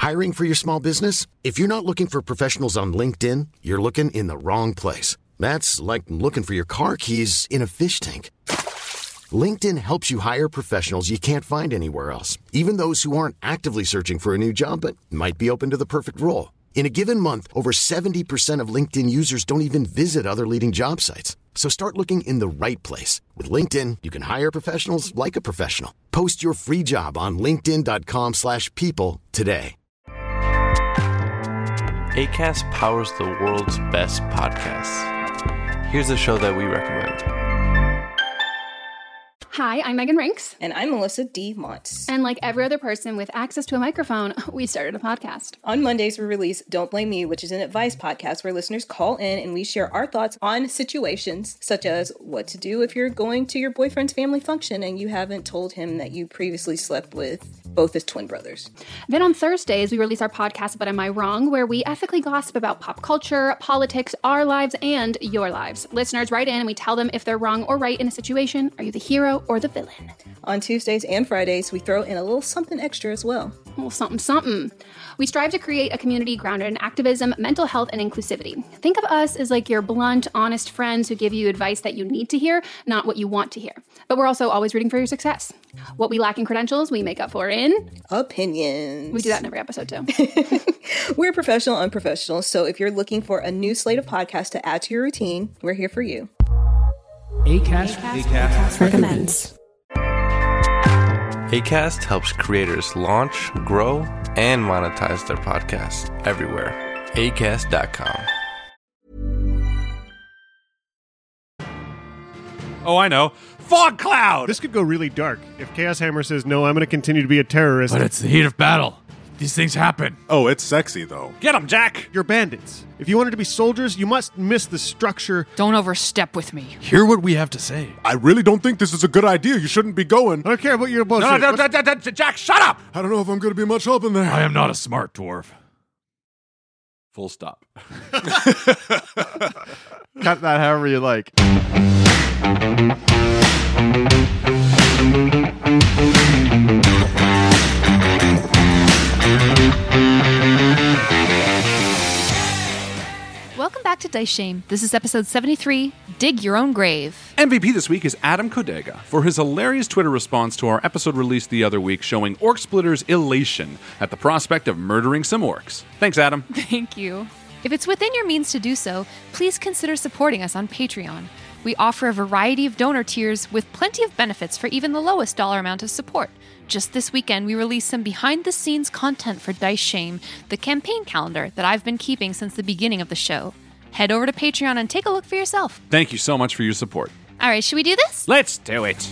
Hiring for your small business? If you're not looking for professionals on LinkedIn, you're looking in the wrong place. That's like looking for your car keys in a fish tank. LinkedIn helps you hire professionals you can't find anywhere else, even those who aren't actively searching for a new job but might be open to the perfect role. In a given month, over 70% of LinkedIn users don't even visit other leading job sites. So start looking in the right place. With LinkedIn, you can hire professionals like a professional. Post your free job on linkedin.com/people today. Acast powers the world's best podcasts. Here's a show that we recommend. Hi, I'm Megan Rinks. And I'm Melissa D. Montz. And like every other person with access to a microphone, we started a podcast. On Mondays, we release Don't Blame Me, which is an advice podcast where listeners call in and we share our thoughts on situations such as what to do if you're going to your boyfriend's family function and you haven't told him that you previously slept with both his twin brothers. Then on Thursdays, we release our podcast, But Am I Wrong?, where we ethically gossip about pop culture, politics, our lives, and your lives. Listeners write in and we tell them if they're wrong or right in a situation. Are you the hero or the villain? On Tuesdays and Fridays, we throw in a little something extra as well. A little something, something. We strive to create a community grounded in activism, mental health, and inclusivity. Think of us as like your blunt, honest friends who give you advice that you need to hear, not what you want to hear. But we're also always rooting for your success. What we lack in credentials, we make up for in opinions. We do that in every episode too. We're professional unprofessionals, so if you're looking for a new slate of podcasts to add to your routine, we're here for you. Acast recommends. Acast helps creators launch, grow, and monetize their podcasts everywhere. Acast.com. Oh, I know. Fog cloud! This could go really dark. If Chaos Hammer says, no, I'm going to continue to be a terrorist. But it's the heat of battle. These things happen. Oh, it's sexy, though. Get him, Jack! You're bandits. If you wanted to be soldiers, you must miss the structure. Don't overstep with me. Hear what we have to say. I really don't think this is a good idea. You shouldn't be going. I don't care about your bullshit. No, Jack, shut up! I don't know if I'm going to be much help in there. I am not a smart dwarf. Full stop. Cut that however you like. Welcome back to Dice Shame. This is episode 73, Dig Your Own Grave. MVP this week is Adam Kodega for his hilarious Twitter response to our episode released the other week showing Orc Splitter's elation at the prospect of murdering some orcs. Thanks, Adam. Thank you. If it's within your means to do so, please consider supporting us on Patreon. We offer a variety of donor tiers with plenty of benefits for even the lowest dollar amount of support. Just this weekend, we released some behind-the-scenes content for Dice Shame, the campaign calendar that I've been keeping since the beginning of the show. Head over to Patreon and take a look for yourself. Thank you so much for your support. All right, should we do this? Let's do it.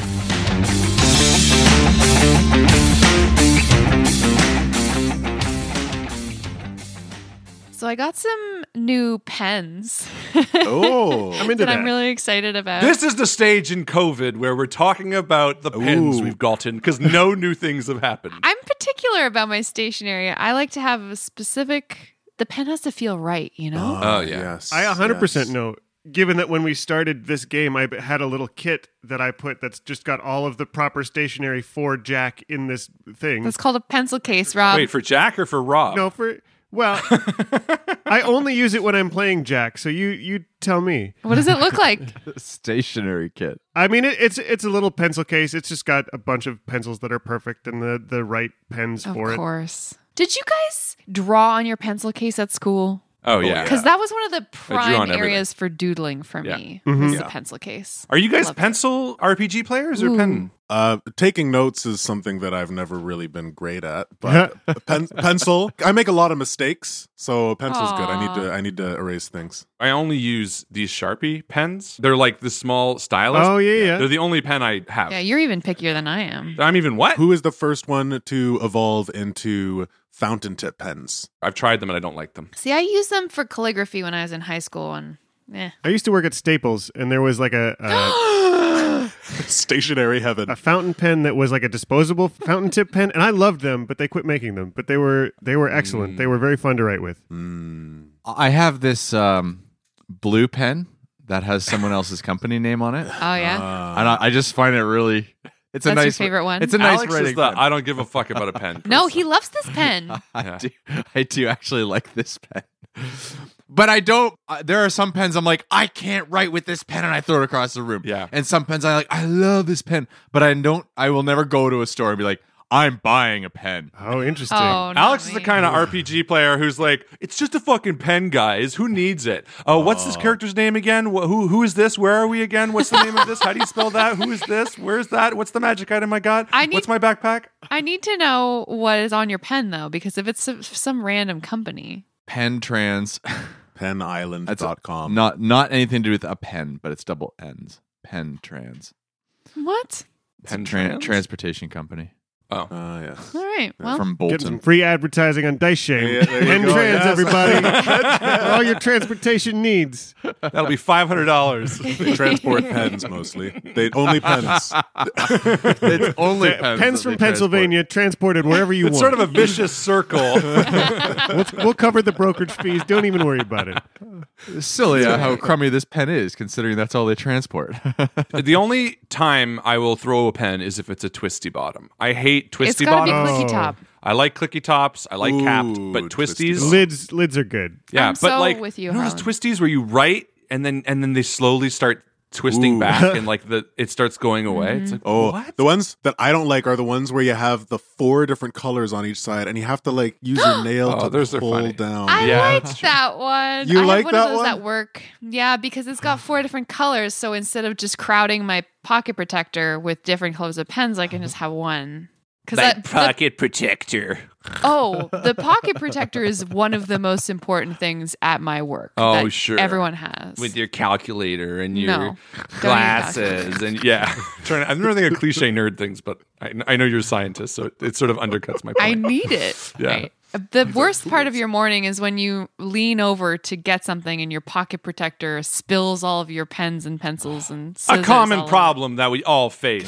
So I got some new pens. Oh, I'm into that. I'm really excited about. This is the stage in COVID where we're talking about the pens we've gotten because no new things have happened. I'm particular about my stationery. I like to have a specific... The pen has to feel right, you know? Oh, yeah. Yes. I 100% know. Given that when we started this game, I had a little kit that I put that's just got all of the proper stationery for Jack in this thing. That's called a pencil case, Rob. Wait, for Jack or for Rob? No, well, I only use it when I'm playing Jack, so you tell me. What does it look like? Stationary kit. I mean, it's a little pencil case. It's just got a bunch of pencils that are perfect and the right pens for it. Of course. Did you guys draw on your pencil case at school? Oh, yeah. Because that was one of the drew on prime everything. areas for doodling for me, Mm-hmm. was the pencil case. Are you guys Loved it. pencil RPG players or pen? Taking notes is something that I've never really been great at, but pencil. I make a lot of mistakes, so a pencil's good. I need to erase things. I only use these Sharpie pens. They're like the small stylus. Oh, yeah. They're the only pen I have. Yeah, you're even pickier than I am. I'm even what? Who is the first one to evolve into fountain tip pens? I've tried them and I don't like them. See, I used them for calligraphy when I was in high school, and I used to work at Staples, and there was like a Stationary heaven. a fountain pen that was like a disposable fountain tip pen, and I loved them, but they quit making them. But they were excellent. They were very fun to write with. I have this blue pen that has someone else's company name on it. oh yeah, And I just find it really It's a That's your nice favorite one? It's a nice Alex writing is the pen. I don't give a fuck about a pen. No, person. he loves this pen. I do actually like this pen. But I don't. There are some pens I'm like, I can't write with this pen, and I throw it across the room. Yeah. And some pens I love this pen, but I will never go to a store and be like, I'm buying a pen. Oh, interesting. Oh, not Alex is the me. kind of RPG player who's like, it's just a fucking pen, guys. Who needs it? Oh, what's this character's name again? Who is this? Where are we again? What's the name of this? How do you spell that? Who is this? Where's that? What's the magic item I got? What's my backpack? I need to know what is on your pen, though, because if it's some random company. Pen Trans. Penisland.com. Not anything to do with a pen, but it's double N's. Pen Trans. What? It's Pen a Trans? transportation company. Oh. Yes. All right. Well, From Get some Bolton. free advertising on Dice Shame. Yeah, there you Pen go. Trans, Yes. everybody. All your transportation needs. That'll be $500. They transport pens mostly. They only pens. It's only pens. Pens that from they Pennsylvania, transported wherever you It's want. sort of a vicious circle. We'll cover the brokerage fees. Don't even worry about it. transport. It's silly how crummy this pen is, considering that's all they transport. The only time I will throw a pen is if it's a twisty bottom. I hate it's twisty got to be bottoms. clicky top. I like clicky tops. I like capped, Ooh, but twisty twisties. Lids are good. Yeah, I'm but so like with you, those Harlan. twisties where you write and then they slowly start twisting Ooh. back and like it starts going away. It's like, Oh, what? the ones that I don't like are the ones where you have the 4 different colors on each side, and you have to like use your nail Oh, those to are pull funny. down. I Yeah, liked that's true. that one. You I like have one that of those one? at work. Yeah, because it's got 4 different colors. So instead of just crowding my pocket protector with different colors of pens, I can just have one. Because protector. the pocket protector is one of the most important things at my work. Oh, that sure. everyone has. With your calculator and your No, don't use glasses and I'm never thinking of cliche nerd things, but I know you're a scientist, so it sort of undercuts my point. I need it. Yeah. Right. The worst part of your morning is when you lean over to get something and your pocket protector spills all of your pens and pencils and A scissors common all over. problem that we all face.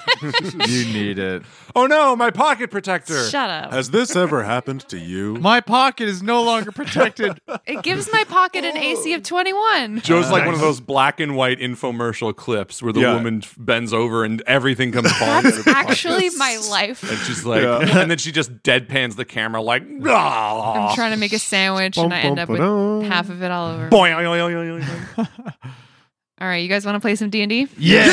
You need it. Oh no, my pocket protector. Shut up. Has this ever happened to you? My pocket is no longer protected. It gives my pocket an AC of 21. Joe's like one of those black and white infomercial clips where the Yeah. woman bends over and everything comes falling out of That's her actually pockets. my life. And she's like, and then she just deadpans the camera like, I'm trying to make a sandwich and I end up with Bum-bum-ba-dum. half of it all over. boing, oing, oing, oing, oing. All right, you guys want to play some D&D?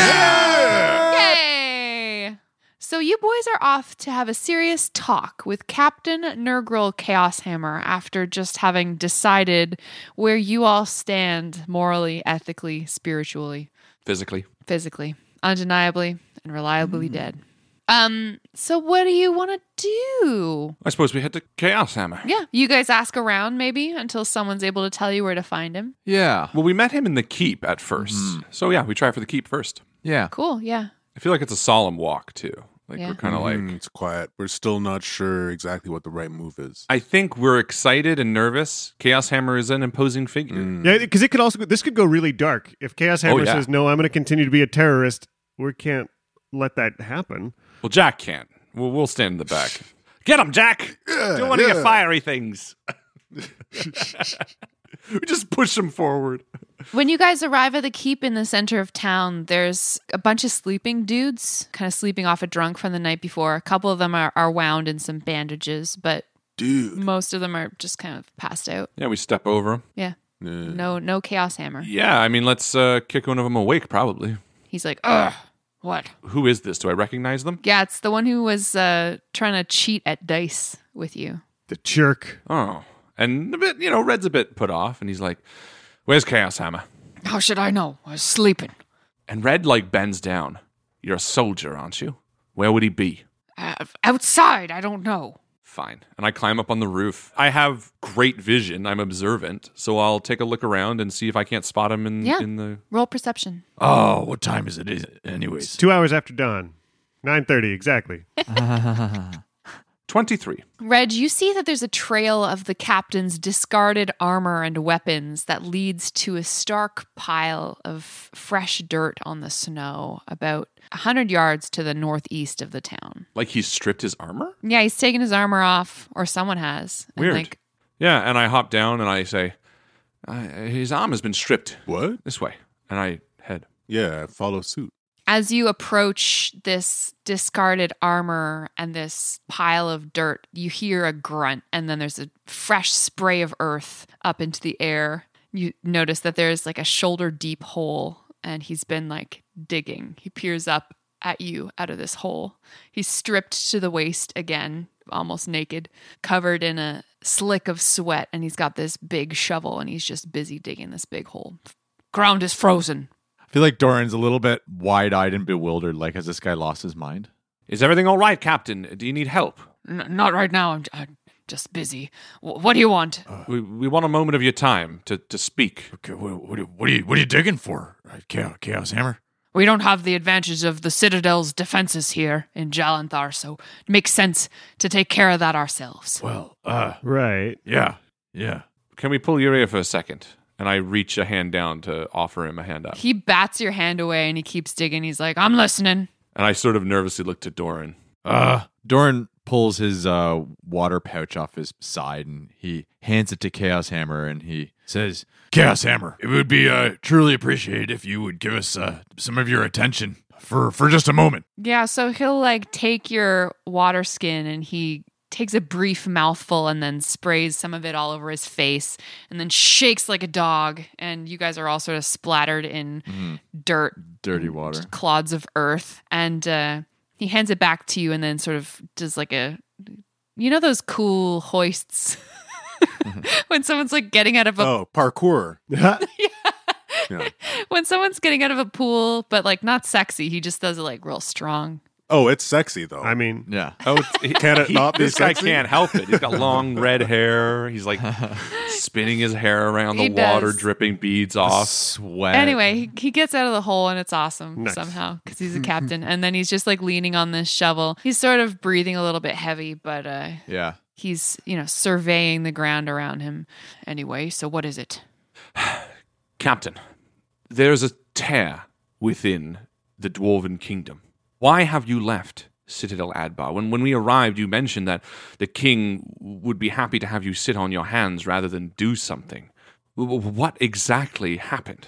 Yeah. Yay! So you boys are off to have a serious talk with Captain Nurgle Chaoshammer after just having decided where you all stand morally, ethically, spiritually, Physically. physically, undeniably, and reliably dead. So what do you want to do? I suppose we head to Chaos Hammer. Yeah, you guys ask around maybe until someone's able to tell you where to find him. Yeah. Well, we met him in the keep at first. So yeah, we try for the keep first. Yeah. Cool, yeah. I feel like it's a solemn walk too. Like Yeah. we're kind of like It's quiet. We're still not sure exactly what the right move is. I think we're excited and nervous. Chaos Hammer is an imposing figure. Yeah, because it could also this could go really dark. If Chaos Hammer yeah. says no, I'm going to continue to be a terrorist. We can't let that happen. Well, Jack can't. We'll stand in the back. Get him, Jack! Do one of your fiery things. We just push him forward. When you guys arrive at the keep in the center of town, there's a bunch of sleeping dudes, kind of sleeping off a drunk from the night before. A couple of them are wound in some bandages, but most of them are just kind of passed out. Yeah, we step over him. Yeah. No Chaos Hammer. Yeah, I mean, let's kick one of them awake, probably. He's like, ugh, what? Who is this? Do I recognize them? Yeah, it's the one who was trying to cheat at dice with you. The jerk. Oh. And a bit, Red's a bit put off, and he's like, where's Chaos Hammer? How should I know? I was sleeping. And Red, bends down. You're a soldier, aren't you? Where would he be? Outside, I don't know. Fine. And I climb up on the roof. I have great vision. I'm observant. So I'll take a look around and see if I can't spot him in the... Roll perception. Oh, what time is it anyways? 2 hours after dawn. 9:30 exactly. 23. Reg, you see that there's a trail of the captain's discarded armor and weapons that leads to a stark pile of fresh dirt on the snow about 100 yards to the northeast of the town. Like he's stripped his armor? Yeah, he's taken his armor off, or someone has. And Weird. Yeah, and I hop down and I say, his arm has been stripped. What? This way. And I head. Yeah, follow suit. As you approach this discarded armor and this pile of dirt, you hear a grunt, and then there's a fresh spray of earth up into the air. You notice that there's like a shoulder-deep hole, and he's been like digging. He peers up at you out of this hole. He's stripped to the waist again, almost naked, covered in a slick of sweat, and he's got this big shovel, and he's just busy digging this big hole. Ground is frozen. I feel like Doran's a little bit wide-eyed and bewildered. Like, has this guy lost his mind? Is everything all right, Captain? Do you need help? Not right now. I'm just busy. What do you want? We want a moment of your time to speak. Okay, what are you digging for? Chaos Hammer? We don't have the advantage of the Citadel's defenses here in Jalanthar, so it makes sense to take care of that ourselves. Well, right. Yeah. Can we pull your ear for a second? And I reach a hand down to offer him a hand up. He bats your hand away and he keeps digging. He's like, I'm listening. And I sort of nervously look to Doran. Doran pulls his water pouch off his side and he hands it to Chaos Hammer and he says, Chaos Hammer, it would be truly appreciated if you would give us some of your attention for just a moment. Yeah, so he'll like take your water skin and he takes a brief mouthful and then sprays some of it all over his face and then shakes like a dog. And you guys are all sort of splattered in dirt. Dirty water. Clods of earth. And he hands it back to you and then sort of does like those cool hoists when someone's like getting out of a... Oh, parkour. Yeah. When someone's getting out of a pool, but like not sexy, he just does it like real strong. Oh, it's sexy though. I mean, yeah. Oh, can it not be this sexy? guy can't help it. He's got long red hair. He's like spinning his hair around the He water, does. dripping beads off. Sweat. Anyway, he gets out of the hole and it's awesome Nice. somehow because he's a captain. And then he's just like leaning on this shovel. He's sort of breathing a little bit heavy, but Yeah. he's, surveying the ground around him. Anyway, so what is it? Captain, there's a tear within the Dwarven Kingdom. Why have you left Citadel Adbar? When we arrived, you mentioned that the king would be happy to have you sit on your hands rather than do something. What exactly happened?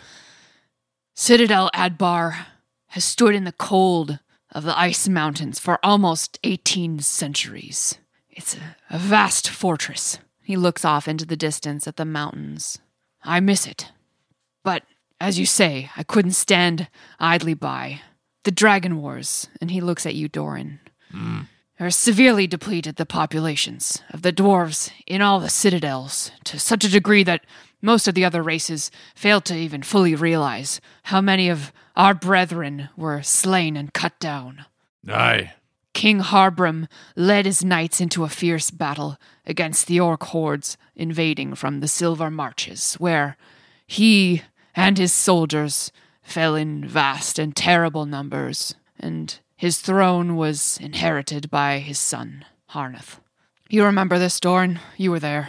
Citadel Adbar has stood in the cold of the ice mountains for almost 18 centuries. It's a vast fortress. He looks off into the distance at the mountains. I miss it. But, as you say, I couldn't stand idly by. The Dragon Wars, and he looks at you, Doran, are severely depleted the populations of the dwarves in all the citadels to such a degree that most of the other races failed to even fully realize how many of our brethren were slain and cut down. Aye. King Harbram led his knights into a fierce battle against the orc hordes invading from the Silver Marches, where he and his soldiers fell in vast and terrible numbers, and his throne was inherited by his son, Harnath. You remember this, Doran? You were there.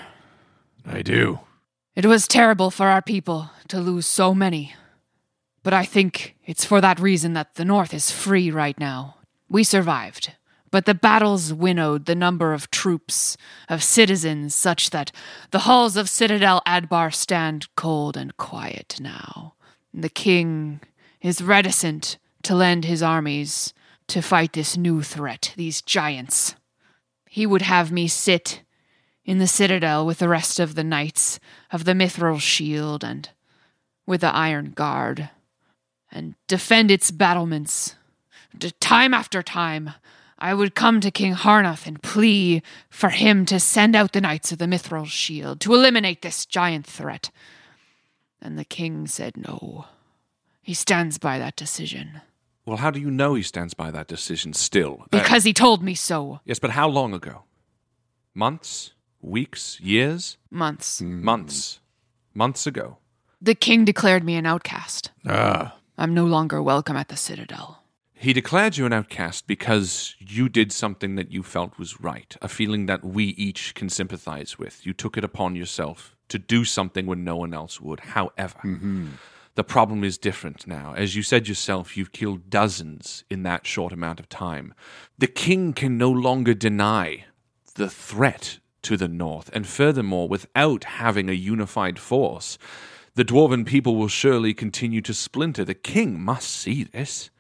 I do. It was terrible for our people to lose so many, but I think it's for that reason that the North is free right now. We survived, but the battles winnowed the number of troops, of citizens, such that the halls of Citadel Adbar stand cold and quiet now. The king is reticent to lend his armies to fight this new threat, these giants. He would have me sit in the citadel with the rest of the knights of the Mithril Shield and with the Iron Guard, and defend its battlements. Time after time, I would come to King Harnath and plea for him to send out the knights of the Mithril Shield to eliminate this giant threat. And the king said no. He stands by that decision. Well, how do you know he stands by that decision still? Because he told me so. Yes, but how long ago? Months? Weeks? Years? Months. Months ago. The king declared me an outcast. Ah. I'm no longer welcome at the Citadel. He declared you an outcast because you did something that you felt was right, a feeling that we each can sympathize with. You took it upon yourself to do something when no one else would. However, the problem is different now. As you said yourself, you've killed dozens in that short amount of time. The king can no longer deny the threat to the north, and furthermore, without having a unified force, the dwarven people will surely continue to splinter. The king must see this.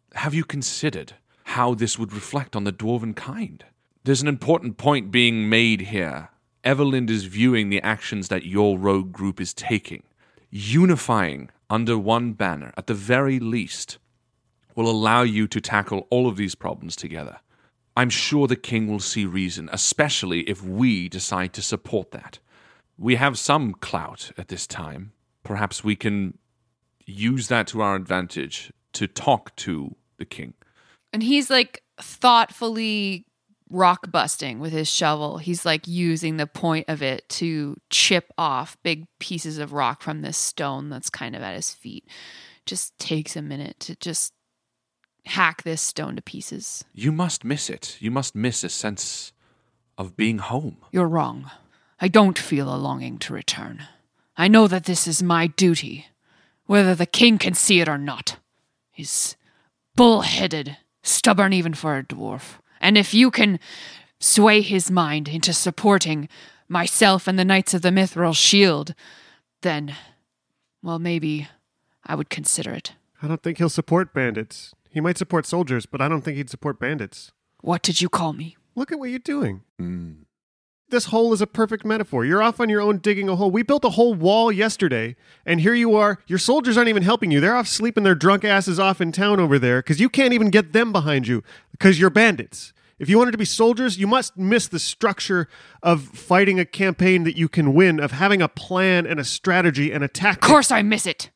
have you considered how this would reflect on the dwarven kind? There's an important point being made here. Everlind is viewing the actions that your rogue group is taking. Unifying under one banner, at the very least, will allow you to tackle all of these problems together. I'm sure the king will see reason, especially if we decide to support that. We have some clout at this time. Perhaps we can use that to our advantage to talk to the king. And he's like thoughtfully rock busting with his shovel. He's like using the point of it to chip off big pieces of rock from this stone that's kind of at his feet. Just takes a minute to just hack this stone to pieces. You must miss it. You must miss a sense of being home. You're wrong. I don't feel a longing to return. I know that this is my duty, whether the king can see it or not. He's bull-headed, stubborn even for a dwarf. And if you can sway his mind into supporting myself and the Knights of the Mithril Shield, then, well, maybe I would consider it. I don't think he'll support bandits. He might support soldiers, but I don't think he'd support bandits. What did you call me? Look at what you're doing. This hole is a perfect metaphor. You're off on your own digging a hole. We built a whole wall yesterday, and here you are. Your soldiers aren't even helping you. They're off sleeping their drunk asses off in town over there because you can't even get them behind you because you're bandits. If you wanted to be soldiers, you must miss the structure of fighting a campaign that you can win, of having a plan and a strategy and a tactic. Of course I miss it.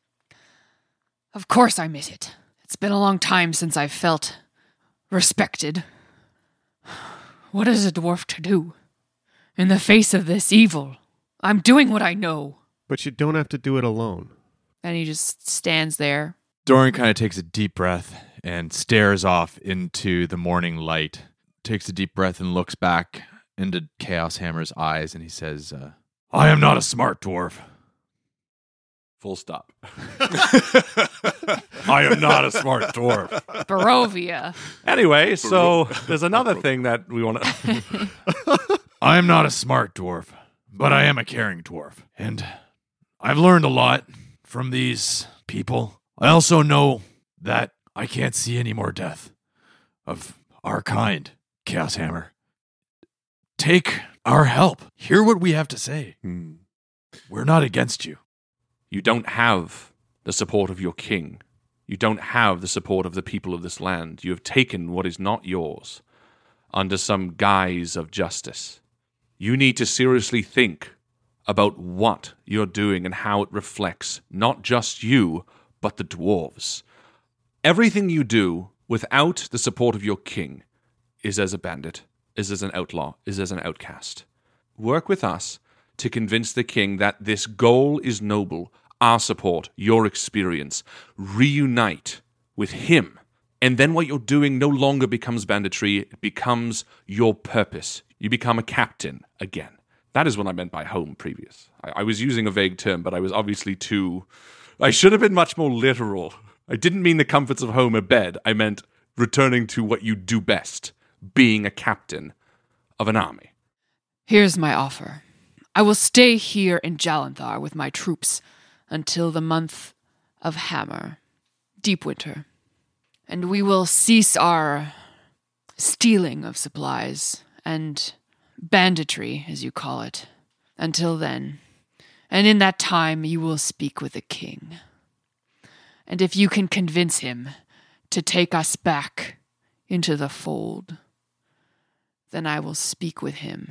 Of course I miss it. It's been a long time since I've felt respected. What is a dwarf to do? In the face of this evil, I'm doing what I know. But you don't have to do it alone. And he just stands there. Dorian kind of takes a deep breath and stares off into the morning light. Takes a deep breath and looks back into Chaos Hammer's eyes, and he says, I am not a smart dwarf. Full stop. I am not a smart dwarf. Barovia. Anyway, so there's another thing that we want to... I am not a smart dwarf, but I am a caring dwarf. And I've learned a lot from these people. I also know that I can't see any more death of our kind, Chaos Hammer. Take our help. Hear what we have to say. We're not against you. You don't have the support of your king. You don't have the support of the people of this land. You have taken what is not yours under some guise of justice. You need to seriously think about what you're doing and how it reflects not just you, but the dwarves. Everything you do without the support of your king is as a bandit, is as an outlaw, is as an outcast. Work with us to convince the king that this goal is noble, our support, your experience. Reunite with him. And then what you're doing no longer becomes banditry, it becomes your purpose. You become a captain again. That is what I meant by home previous. I was using a vague term, but I was obviously I should have been much more literal. I didn't mean the comforts of home, a bed. I meant returning to what you do best, being a captain of an army. Here's my offer. I will stay here in Jalanthar with my troops until the month of Hammer, deep winter. And we will cease our stealing of supplies and banditry, as you call it, until then. And in that time, you will speak with the king. And if you can convince him to take us back into the fold, then I will speak with him.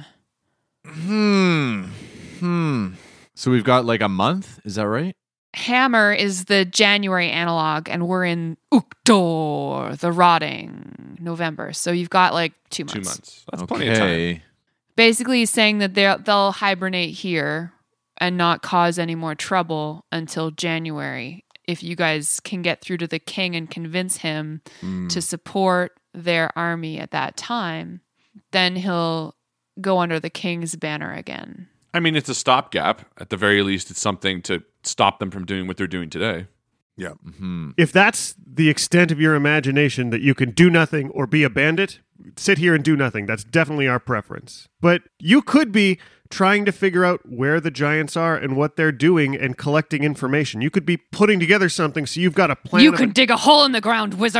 So we've got like a month? Is that right? Hammer is the January analog, and we're in Uktor, the Rotting, November. So you've got like 2 months. 2 months. That's plenty of time. Basically, he's saying that they'll hibernate here and not cause any more trouble until January. If you guys can get through to the king and convince him to support their army at that time, then he'll go under the king's banner again. I mean, it's a stopgap. At the very least, it's something to stop them from doing what they're doing today. Yeah. Mm-hmm. If that's the extent of your imagination, that you can do nothing or be a bandit, sit here and do nothing. That's definitely our preference. But you could be trying to figure out where the giants are and what they're doing and collecting information. You could be putting together something so you've got a plan. You can dig a hole in the ground, wizard.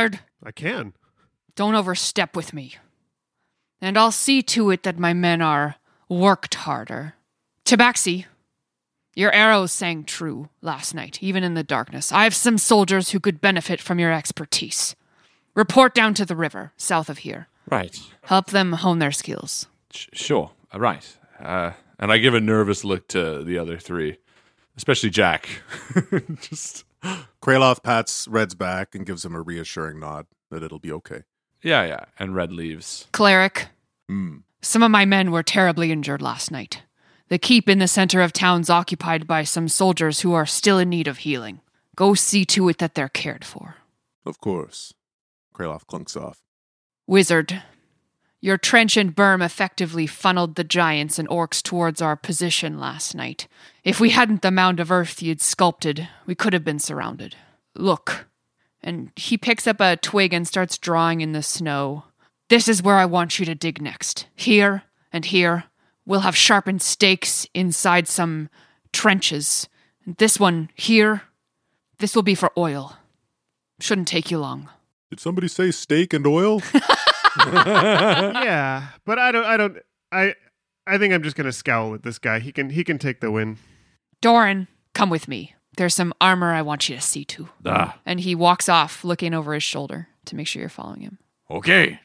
I can. Don't overstep with me. And I'll see to it that my men are worked harder. Tabaxi, your arrows sang true last night, even in the darkness. I have some soldiers who could benefit from your expertise. Report down to the river, south of here. Right. Help them hone their skills. Sure. Right. And I give a nervous look to the other three, especially Jack. Just Kraloth pats Red's back and gives him a reassuring nod that it'll be okay. yeah. And Red leaves. Cleric, Hmm. some of my men were terribly injured last night. The keep in the center of town's occupied by some soldiers who are still in need of healing. Go see to it that they're cared for. Of course. Kraloth clunks off. Wizard, your trench and berm effectively funneled the giants and orcs towards our position last night. If we hadn't the mound of earth you'd sculpted, we could have been surrounded. Look. And he picks up a twig and starts drawing in the snow. This is where I want you to dig next. Here and here. We'll have sharpened stakes inside some trenches. This one here, this will be for oil. Shouldn't take you long. Did somebody say steak and oil? Yeah, but I think I'm just gonna scowl at this guy. He can take the win. Doran, come with me. There's some armor I want you to see to. And he walks off, looking over his shoulder to make sure you're following him. Okay.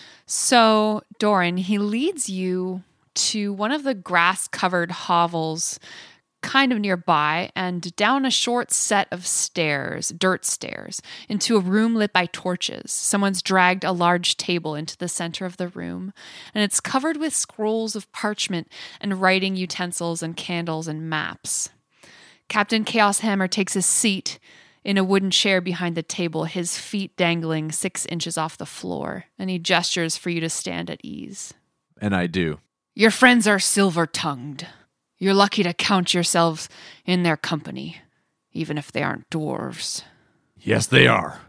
So, Doran, he leads you to one of the grass-covered hovels kind of nearby and down a short set of stairs, dirt stairs, into a room lit by torches. Someone's dragged a large table into the center of the room, and it's covered with scrolls of parchment and writing utensils and candles and maps. Captain Chaos Hammer takes a seat in a wooden chair behind the table, his feet dangling 6 inches off the floor, and he gestures for you to stand at ease. And I do. Your friends are silver-tongued. You're lucky to count yourselves in their company, even if they aren't dwarves. Yes, they are.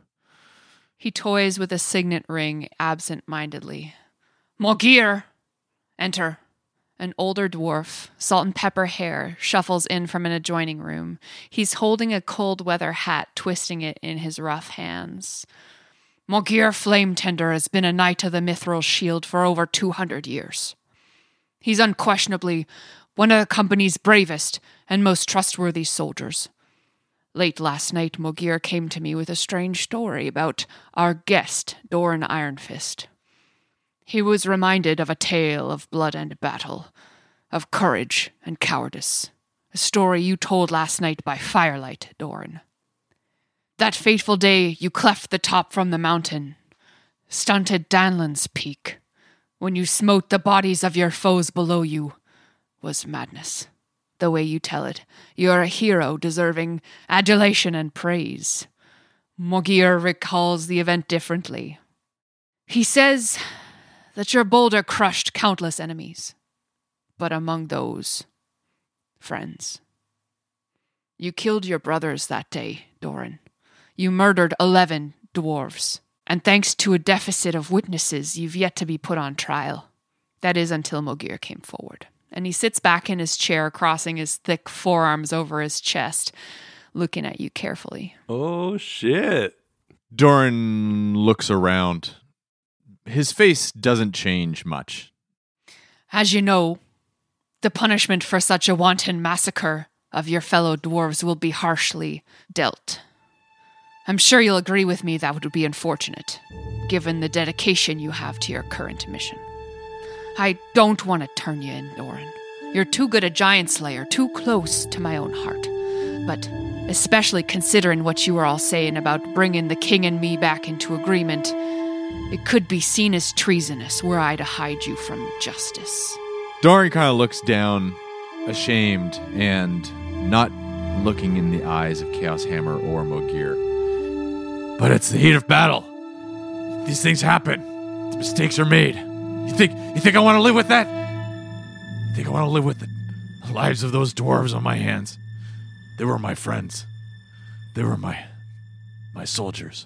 He toys with a signet ring absent-mindedly. Morgir! Enter. An older dwarf, salt and pepper hair, shuffles in from an adjoining room. He's holding a cold weather hat, twisting it in his rough hands. Morgir Flametender has been a knight of the Mithril Shield for over 200 years. He's unquestionably one of the company's bravest and most trustworthy soldiers. Late last night, Morgir came to me with a strange story about our guest, Doran Ironfist. He was reminded of a tale of blood and battle, of courage and cowardice, a story you told last night by firelight, Doran. That fateful day you cleft the top from the mountain, stunted Danland's peak, when you smote the bodies of your foes below you, was madness. The way you tell it, you're a hero deserving adulation and praise. Morgir recalls the event differently. He says that your boulder crushed countless enemies, but among those, friends. You killed your brothers that day, Doran. You murdered 11 dwarves, and thanks to a deficit of witnesses, you've yet to be put on trial. That is until Morgir came forward. And he sits back in his chair, crossing his thick forearms over his chest, looking at you carefully. Oh, shit. Doran looks around. His face doesn't change much. As you know, the punishment for such a wanton massacre of your fellow dwarves will be harshly dealt. I'm sure you'll agree with me that would be unfortunate, given the dedication you have to your current mission. I don't want to turn you in, Doran. You're too good a giant slayer, too close to my own heart. But especially considering what you were all saying about bringing the king and me back into agreement, it could be seen as treasonous were I to hide you from justice. Doran kind of looks down, ashamed, and not looking in the eyes of Chaos Hammer or Morgir. But it's the heat of battle. These things happen. Mistakes are made. You think I want to live with that? You think I want to live with the lives of those dwarves on my hands? They were my friends. They were my soldiers.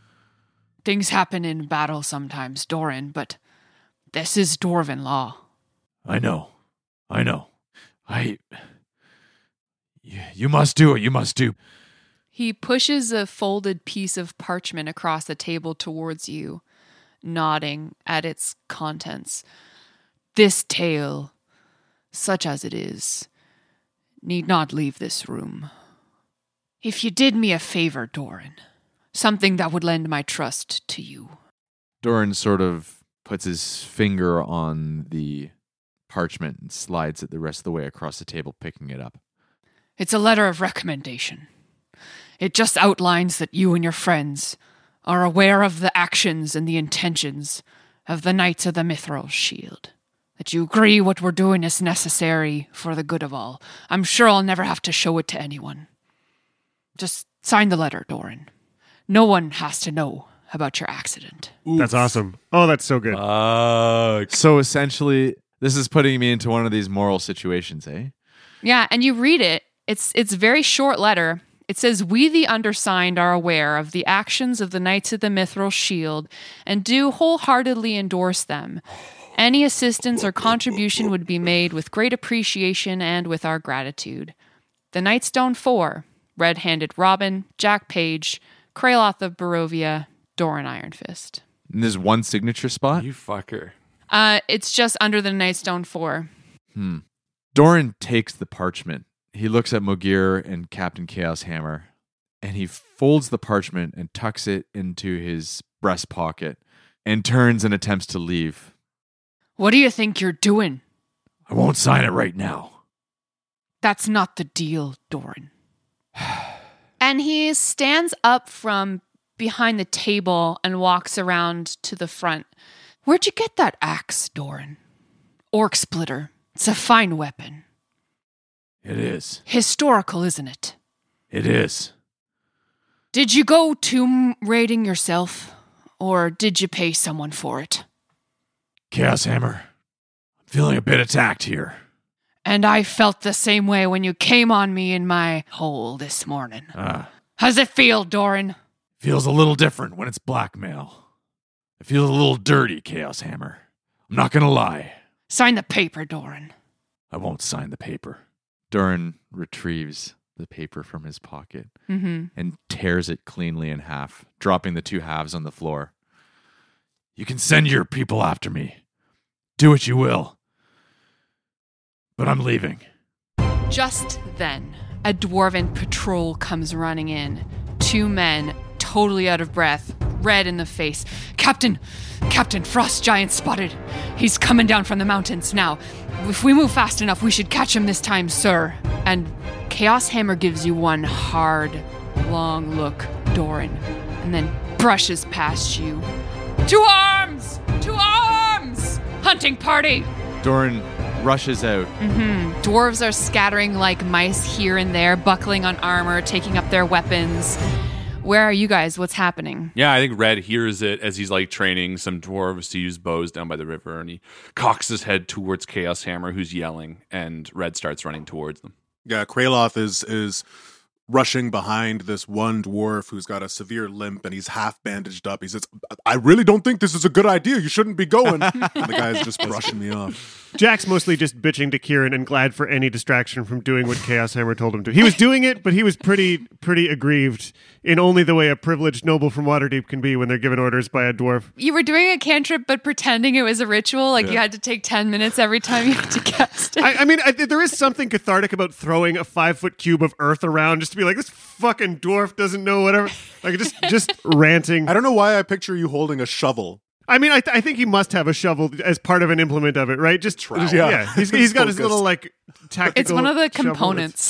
Things happen in battle sometimes, Doran, but this is Dwarven law. I know. You must do what you must do. He pushes a folded piece of parchment across the table towards you, nodding at its contents. This tale, such as it is, need not leave this room. If you did me a favor, Doran, something that would lend my trust to you. Doran sort of puts his finger on the parchment and slides it the rest of the way across the table, picking it up. It's a letter of recommendation. It just outlines that you and your friends are aware of the actions and the intentions of the Knights of the Mithril Shield. That you agree what we're doing is necessary for the good of all. I'm sure I'll never have to show it to anyone. Just sign the letter, Doran. No one has to know about your accident. That's awesome. Oh, that's so good. So essentially, this is putting me into one of these moral situations, eh? Yeah, and you read it. It's a very short letter. It says, "We the undersigned are aware of the actions of the Knights of the Mithril Shield and do wholeheartedly endorse them. Any assistance or contribution would be made with great appreciation and with our gratitude. The Nightstone 4, Red-Handed Robin, Jack Page, Kraloth of Barovia, Doran Ironfist." And there's one signature spot? You fucker. It's just under the Nightstone 4. Doran takes the parchment. He looks at Mogir and Captain Chaos Hammer, and he folds the parchment and tucks it into his breast pocket and turns and attempts to leave. What do you think you're doing? I won't sign it right now. That's not the deal, Doran. And he stands up from behind the table and walks around to the front. Where'd you get that axe, Doran? Orc splitter. It's a fine weapon. It is. Historical, isn't it? It is. Did you go tomb raiding yourself, or did you pay someone for it? Chaos Hammer, I'm feeling a bit attacked here. And I felt the same way when you came on me in my hole this morning. How's it feel, Doran? Feels a little different when it's blackmail. It feels a little dirty, Chaos Hammer. I'm not gonna lie. Sign the paper, Doran. I won't sign the paper. Doran retrieves the paper from his pocket and tears it cleanly in half, dropping the two halves on the floor. You can send your people after me. Do what you will. But I'm leaving. Just then, a dwarven patrol comes running in. Two men, totally out of breath, red in the face. Captain, Frost Giant spotted. He's coming down from the mountains now. If we move fast enough, we should catch him this time, sir. And Chaos Hammer gives you one hard, long look, Doran, and then brushes past you. To arms! To arms! Hunting party! Doran rushes out. Dwarves are scattering like mice here and there, buckling on armor, taking up their weapons. Where are you guys? What's happening? Yeah, I think Red hears it as he's like training some dwarves to use bows down by the river, and he cocks his head towards Chaos Hammer, who's yelling, and Red starts running towards them. Yeah, Kraloth is rushing behind this one dwarf who's got a severe limp and he's half bandaged up. He says, "I really don't think this is a good idea. You shouldn't be going." And the guy's just brushing me off. Jack's mostly just bitching to Kieran and glad for any distraction from doing what Chaos Hammer told him to. He was doing it, but he was pretty aggrieved in only the way a privileged noble from Waterdeep can be when they're given orders by a dwarf. You were doing a cantrip, but pretending it was a ritual. Like you had to take 10 minutes every time you had to cast it. I mean, there is something cathartic about throwing a 5-foot cube of earth around just to be like, this fucking dwarf doesn't know whatever. Like just ranting. I don't know why I picture you holding a shovel. I mean, I think he must have a shovel as part of an implement of it, right? Yeah. He's got his little like tactical. It's one of the shovel. components.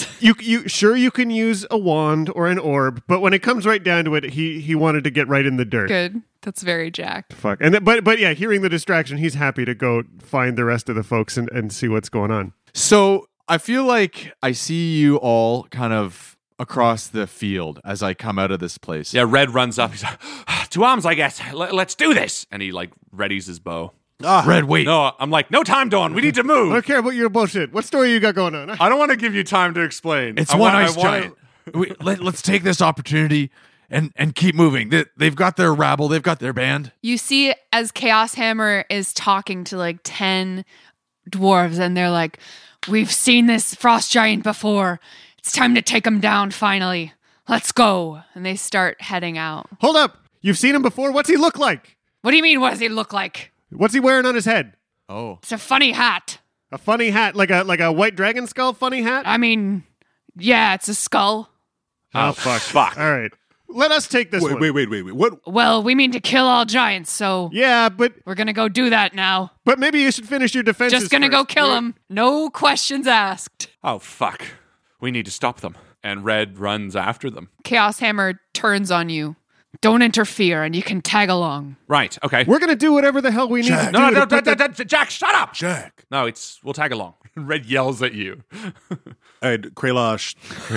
You can use a wand or an orb, but when it comes right down to it, he wanted to get right in the dirt. Good. That's very Jack. Fuck. And but yeah, hearing the distraction, he's happy to go find the rest of the folks and see what's going on. So I feel like I see you all kind of across the field as I come out of this place. Yeah, Red runs up. He's like, "To arms, I guess. Let's do this." And he like readies his bow. Red, wait. No, I'm like, "No time, Dawn. We need to move." I don't care about your bullshit. What story you got going on? I don't want to give you time to explain. It's one ice giant. Let's take this opportunity and keep moving. They've got their rabble. They've got their band. You see as Chaos Hammer is talking to like 10 dwarves, and they're like, "We've seen this frost giant before. It's time to take him down finally. Let's go. And they start heading out. Hold up. You've seen him before. What's he look like? What do you mean, what does he look like? What's he wearing on his head? Oh. It's a funny hat. A funny hat, like a white dragon skull funny hat? I mean, yeah, it's a skull. Oh, fuck. All right. Let us take this one. Wait. What? Well, we mean to kill all giants, so Yeah, but we're gonna go do that now. maybe you should finish your defenses Just gonna go first. kill him. No questions asked. Oh, fuck. We need to stop them. And Red runs after them. Chaos Hammer turns on you. Don't interfere, and you can tag along. Right, okay. We're going to do whatever the hell we need to do. No, to put the- Jack, shut up! Jack. No, we'll tag along. Red yells at you. Kralosh.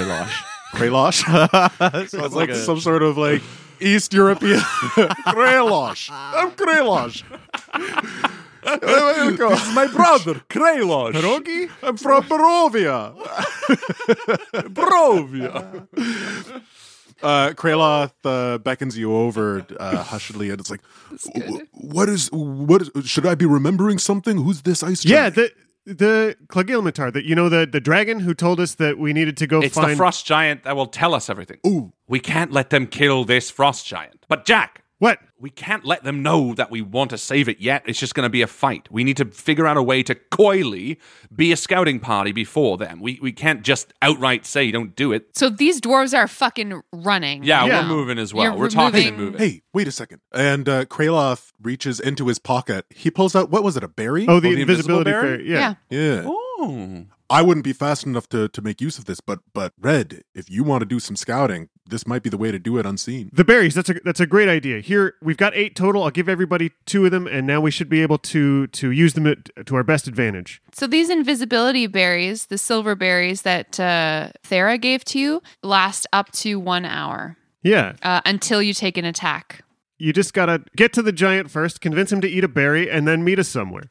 Sounds like some sort of like East European. Kralosh. I'm Kralosh. This is my brother, Kralosh. Pierogi? I'm from Barovia. Brovia. Kraloth beckons you over hushedly, and it's like, what is? Should I be remembering something? Who's this ice Yeah, giant? the Clagilmatar, the dragon who told us that we needed to go It's find... the frost giant that will tell us everything. Ooh. We can't let them kill this frost giant. But Jack, What? we can't let them know that we want to save it yet. It's just going to be a fight. We need to figure out a way to coyly be a scouting party before them. We can't just outright say don't do it. So these dwarves are fucking running. Yeah, Yeah. we're moving as well. You're We're talking and moving- moving. Hey, wait a second. And Kraloth reaches into his pocket. He pulls out, what was it, a berry? Oh, the the invisible invisibility berry? fairy. Yeah. Yeah. Oh. I wouldn't be fast enough to make use of this, but Red, if you want to do some scouting, this might be the way to do it unseen. The berries, that's a great idea. Here, we've got 8 total. I'll give everybody 2 of them, and now we should be able to use them to our best advantage. So these invisibility berries, the silver berries that Thera gave to you, last up to 1 hour Yeah. until you take an attack. You just got to get to the giant first, convince him to eat a berry, and then meet us somewhere.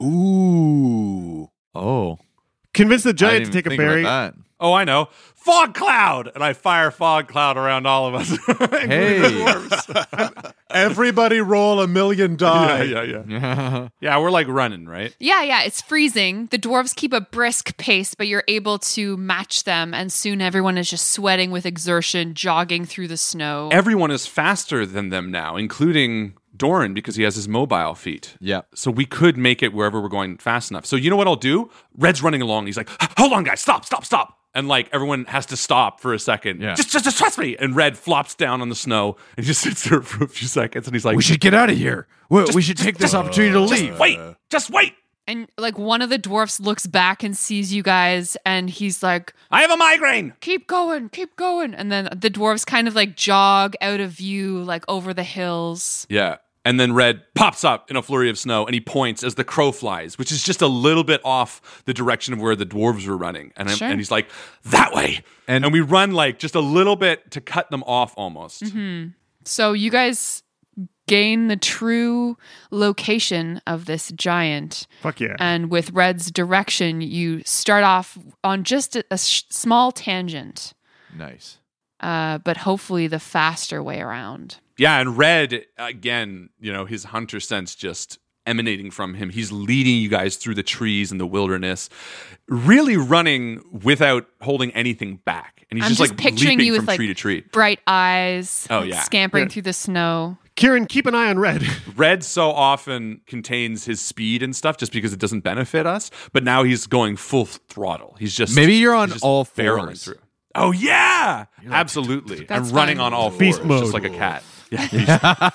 Ooh. Oh. Convince the I giant didn't to even take a think berry. about Oh, I know. Fog cloud! And I fire fog cloud around all of us. including Hey. the dwarves. Everybody roll $1 million die. Yeah. that. Yeah, we're like running, right? Yeah, it's freezing. The dwarves keep a brisk pace, but you're able to match them, and soon everyone is just sweating with exertion, jogging through the snow. Everyone is faster than them now, including Doran because he has his mobile feet. Yeah. So we could make it wherever we're going fast enough. So you know what I'll do? Red's running along. He's like, hold on, guys. Stop. And like everyone has to stop for a second. Yeah. Just trust me. And Red flops down on the snow and just sits there for a few seconds. And he's like, We should get out of here. We should take this opportunity to leave. Just wait. And like one of the dwarfs looks back and sees you guys, and he's like, I have a migraine. keep going. And then the dwarves kind of like jog out of view, like over the hills. Yeah. And then Red pops up in a flurry of snow and he points as the crow flies, which is just a little bit off the direction of where the dwarves were running. And, Sure. and he's like, that way. And we run like just a little bit to cut them off almost. Mm-hmm. So you guys gain the true location of this giant. Fuck yeah. And with Red's direction, you start off on just a small tangent, Nice. but hopefully the faster way around. Yeah, and Red, again, his hunter sense just emanating from him. He's leading you guys through the trees and the wilderness, really running without holding anything back. And he's I'm just like picturing leaping you from with like tree to tree. bright eyes, Oh, yeah. scampering through the snow. Kieran, keep an eye on Red. Red so often contains his speed and stuff just because it doesn't benefit us, but now he's going full throttle. He's just Maybe you're on he's just all barreling fours. through. Oh yeah, absolutely. That's I'm running fine. on all fours, Beast mode. just like a cat. Yeah,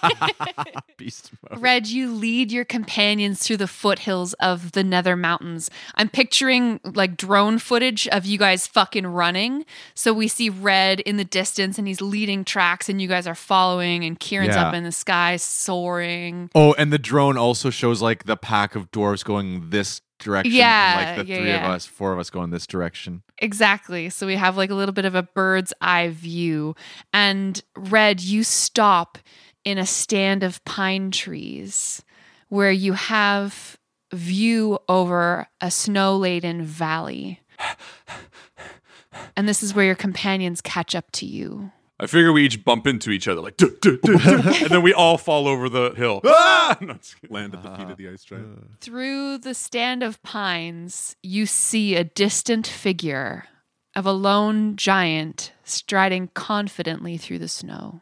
Beast mode. Red, you lead your companions through the foothills of the Nether Mountains. I'm picturing like drone footage of you guys fucking running. So we see Red in the distance and he's leading tracks and you guys are following and Kieran's Yeah. up in the sky soaring. Oh, and the drone also shows like the pack of dwarves going this direction. Yeah, And, like the yeah, three yeah. of us, 4 of us going this direction. Exactly. So we have like a little bit of a bird's eye view. And Red, you stop in a stand of pine trees where you have view over a snow-laden valley. And this is where your companions catch up to you. I figure we each bump into each other like, duh, duh, duh, duh, and then we all fall over the hill. Ah! No, just kidding. Land at the feet of the ice giant. Through the stand of pines, you see a distant figure of a lone giant striding confidently through the snow.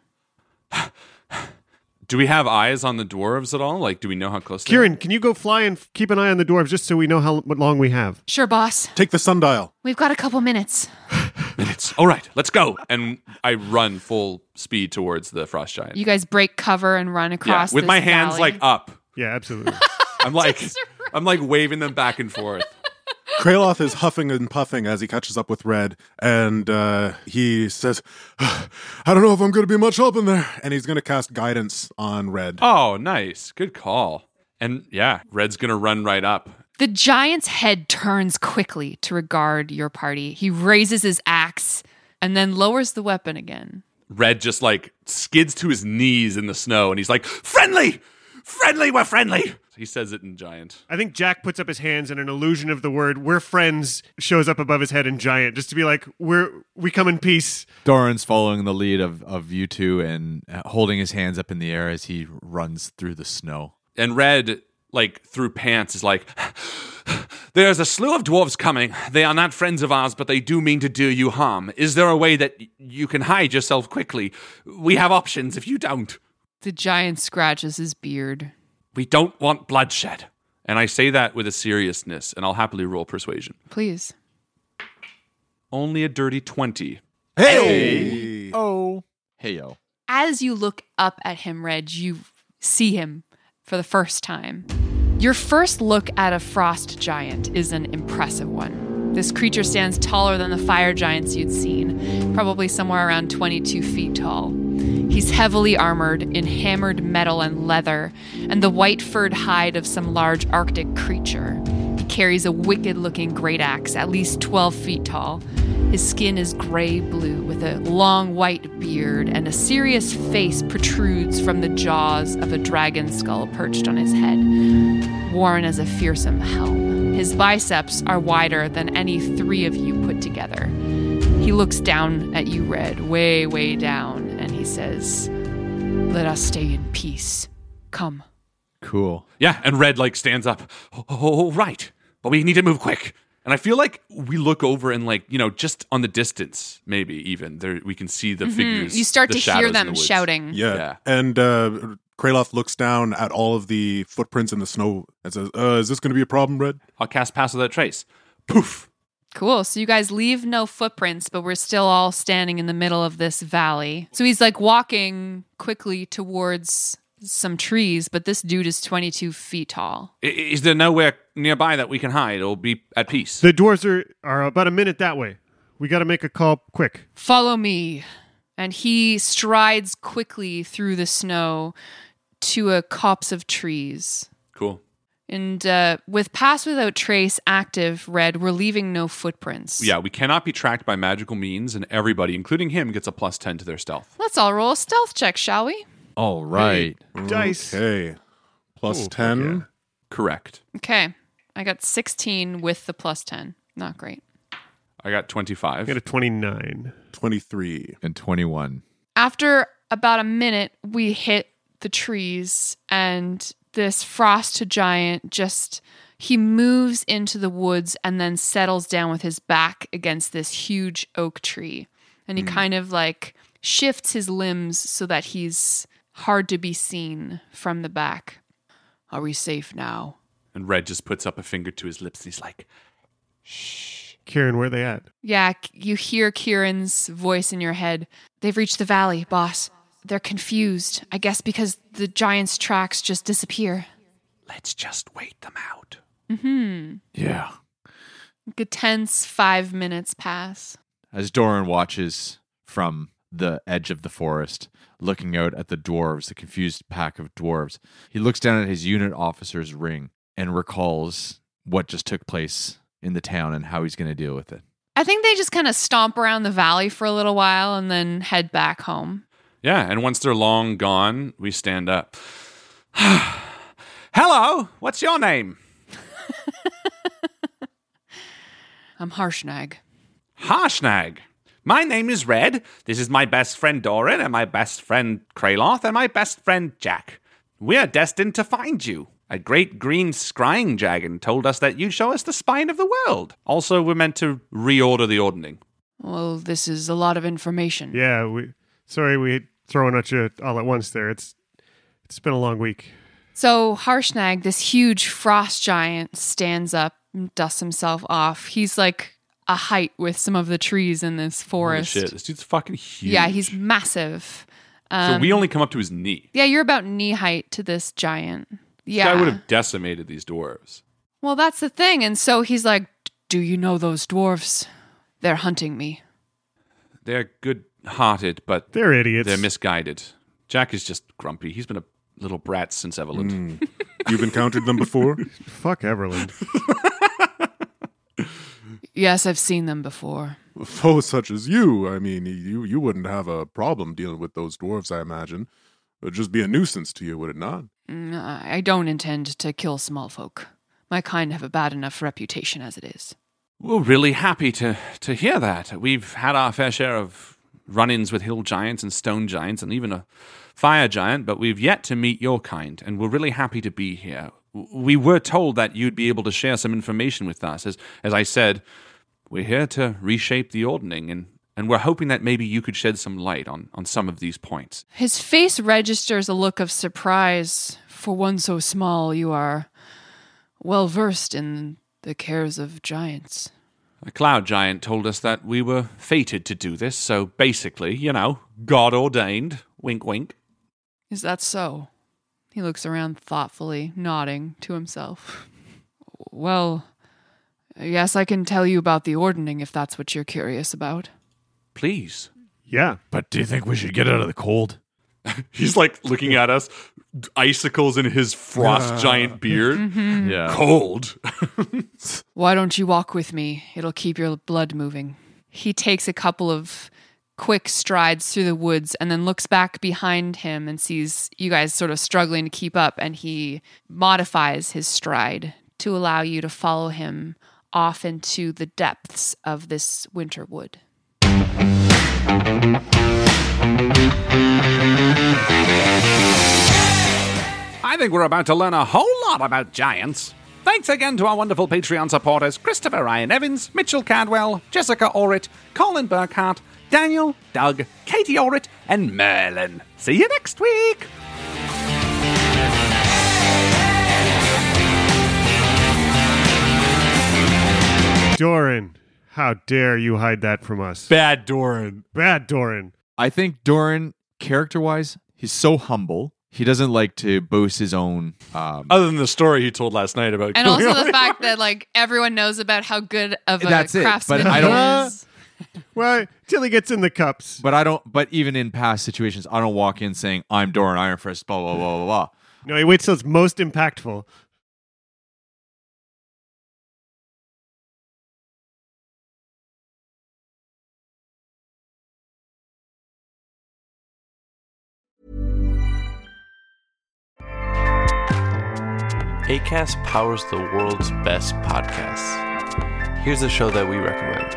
Do we have eyes on the dwarves at all? Like, do we know how close they Kieran, can you go fly and keep an eye on the dwarves just so we know what long we have? Sure, boss. Take the sundial. We've got a couple minutes. Minutes. All right, let's go. And I run full speed towards the frost giant. You guys break cover and run across with this my hands valley. like up. Yeah, absolutely. I'm like waving them back and forth. Kraloth is huffing and puffing as he catches up with Red, and he says, I don't know if I'm going to be much help in there. And he's going to cast guidance on Red. Oh, nice. Good call. And yeah, Red's going to run right up. The giant's head turns quickly to regard your party. He raises his axe and then lowers the weapon again. Red just like skids to his knees in the snow, and he's like, friendly! Friendly, we're friendly! He says it in giant. I think Jack puts up his hands and an illusion of the word "we're friends" shows up above his head in giant, just to be like, we come in peace. Doran's following the lead of you two and holding his hands up in the air as he runs through the snow. And Red, like through pants, is like, there's a slew of dwarves coming. They are not friends of ours, but they do mean to do you harm. Is there a way that you can hide yourself quickly? We have options if you don't. The giant scratches his beard. We don't want bloodshed. And I say that with a seriousness, and I'll happily roll persuasion. Please. Only a dirty 20. Hey! Oh. Hey-yo. As you look up at him, Reg, you see him for the first time. Your first look at a frost giant is an impressive one. This creature stands taller than the fire giants you'd seen, probably somewhere around 22 feet tall. He's heavily armored in hammered metal and leather, and the white furred hide of some large Arctic creature. He carries a wicked-looking great axe, at least 12 feet tall. His skin is gray-blue, with a long white beard, and a serious face protrudes from the jaws of a dragon skull perched on his head, worn as a fearsome helm. His biceps are wider than any three of you put together. He looks down at you, Red, way, way down, and he says, "Let us stay in peace. Come." Cool. Yeah, and Red like stands up. Oh, right. But we need to move quick. And I feel like we look over and like, just on the distance, maybe even, there we can see the figures. You start the to hear shadows in them the woods. shouting. Yeah. And Kraloth looks down at all of the footprints in the snow and says, is this going to be a problem, Red? I'll cast Pass Without Trace. Poof. Cool. So you guys leave no footprints, but we're still all standing in the middle of this valley. So he's like walking quickly towards some trees, but this dude is 22 feet tall. Is there nowhere nearby that we can hide or be at peace? The dwarves are about a minute that way. We got to make a call quick. Follow me. And he strides quickly through the snow to a copse of trees. Cool. And with Pass Without Trace active, Red, we're leaving no footprints. Yeah, we cannot be tracked by magical means, and everybody, including him, gets a +10 to their stealth. Let's all roll a stealth check, shall we? All right. Dice. Okay. Plus 10. Okay. Correct. Okay. I got 16 with the +10. Not great. I got 25. I got a 29. 23. And 21. After about a minute, we hit the trees, and this frost giant he moves into the woods and then settles down with his back against this huge oak tree. And he kind of like shifts his limbs so that he's hard to be seen from the back. Are we safe now? And Red just puts up a finger to his lips, and he's like, Kieran, where are they at? Yeah, you hear Kieran's voice in your head. They've reached the valley, boss. They're confused, I guess because the giant's tracks just disappear. let's just wait them out. Mm-hmm. Yeah. A tense 5 minutes pass. As Doran watches from the edge of the forest, looking out at the dwarves, the confused pack of dwarves, he looks down at his unit officer's ring and recalls what just took place in the town and how he's going to deal with it. I think they just kind of stomp around the valley for a little while and then head back home. Yeah, and once they're long gone, we stand up. Hello, what's your name? I'm Harshnag. Harshnag. My name is Red. This is my best friend Doran, and my best friend Kraloth, and my best friend Jack. We are destined to find you. A great green scrying dragon told us that you'd show us the spine of the world. Also, we're meant to reorder the ordning. Well, this is a lot of information. Yeah, we throwing at you all at once there. It's been a long week. So Harshnag, this huge frost giant, stands up and dusts himself off. He's like a height with some of the trees in this forest. Holy shit, this dude's fucking huge. Yeah, he's massive. So we only come up to his knee. Yeah, you're about knee height to this giant. Yeah. This guy would have decimated these dwarves. Well, that's the thing. And so he's like, do you know those dwarves? They're hunting me. They're good-hearted, but they're idiots. They're misguided. Jack is just grumpy. He's been a little brat since Everland. You've encountered them before? Fuck Everland. Yes, I've seen them before. Foes such as you, I mean, you wouldn't have a problem dealing with those dwarves, I imagine. It would just be a nuisance to you, would it not? I don't intend to kill small folk. My kind have a bad enough reputation as it is. We're really happy to hear that. We've had our fair share of run-ins with hill giants and stone giants and even a fire giant, but we've yet to meet your kind, and we're really happy to be here. We were told that you'd be able to share some information with us. As I said, we're here to reshape the Ordning, and we're hoping that maybe you could shed some light on some of these points. His face registers a look of surprise. For one so small, you are well versed in the cares of giants. The cloud giant told us that we were fated to do this, so basically, God ordained. Wink, wink. Is that so? He looks around thoughtfully, nodding to himself. Well, yes, I can tell you about the Ordning if that's what you're curious about. Please. Yeah. But do you think we should get out of the cold? He's like looking at us, icicles in his frost giant beard. Mm-hmm. Yeah. Cold. Why don't you walk with me? It'll keep your blood moving. He takes a couple of quick strides through the woods and then looks back behind him and sees you guys sort of struggling to keep up, and he modifies his stride to allow you to follow him off into the depths of this winter wood. I think we're about to learn a whole lot about giants. Thanks again to our wonderful Patreon supporters, Christopher Ryan Evans, Mitchell Cadwell, Jessica Orrit, Colin Burkhart, Daniel, Doug, Katie Orrit, and Merlin. See you next week! Doran, how dare you hide that from us? Bad Doran. Bad Doran. I think Doran, character-wise, he's so humble. He doesn't like to boast his own... Other than the story he told last night about... And also the fact that, everyone knows about how good of a craftsman but I don't, he is. Well, till he gets in the cups. But even in past situations, I don't walk in saying, I'm Doran Ironfist, blah, blah, blah, blah, blah. No, he waits till it's most impactful. Acast powers the world's best podcasts. Here's a show that we recommend.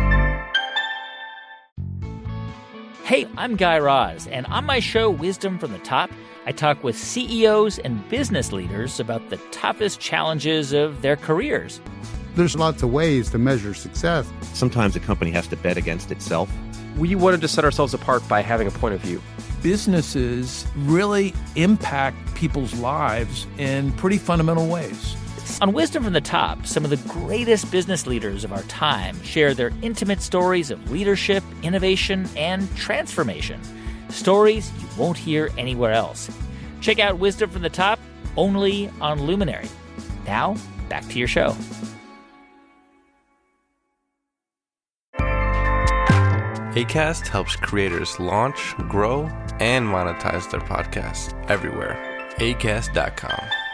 Hey, I'm Guy Raz, and on my show, Wisdom from the Top, I talk with CEOs and business leaders about the toughest challenges of their careers. There's lots of ways to measure success. Sometimes a company has to bet against itself. We wanted to set ourselves apart by having a point of view. Businesses really impact people's lives in pretty fundamental ways. On Wisdom from the Top, some of the greatest business leaders of our time share their intimate stories of leadership, innovation, and transformation. Stories you won't hear anywhere else. Check out Wisdom from the Top only on Luminary. Now, back to your show. Acast helps creators launch, grow, and monetize their podcasts everywhere. Acast.com.